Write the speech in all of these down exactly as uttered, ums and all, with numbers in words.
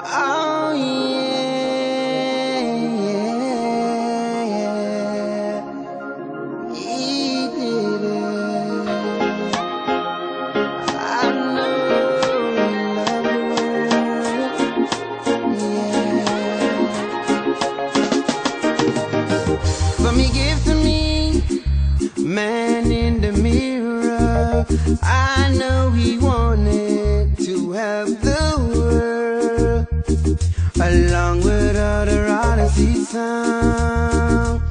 Oh yeah, yeah, he did it. I know love you, yeah. But me give to me, man in the mirror. I know he wanted to help the world, along with other Odyssey songs.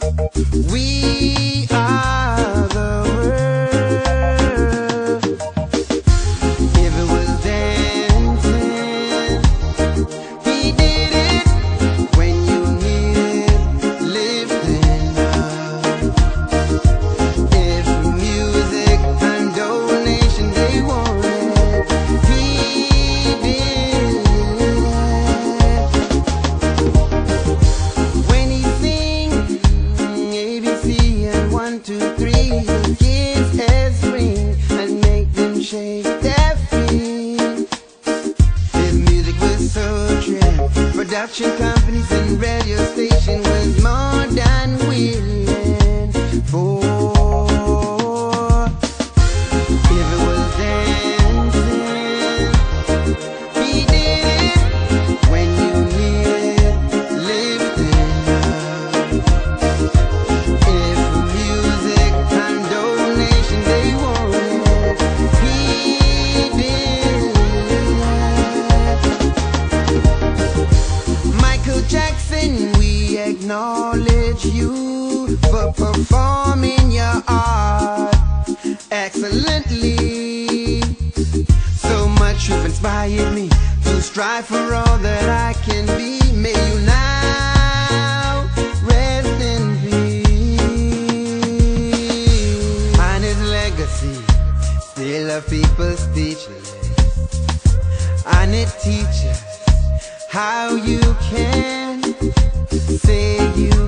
We are the world. If it was dancing, he did it. When you needed lifting up, if music and donation they wanted, he did it. When he sing A B C and one, two, three, kids heads ring and make them shake their feet. His music was so trend, production companies and radio station was more than willing for. If it was dancing, he did it. When you needed lifting up, if music and donation they wanted, he did it. Michael Jackson, we acknowledge you for performing your art excellently. So much you've inspired me to strive for all that I can be. May you now rest in peace. And his legacy still of people speechless, and it teaches how you can say you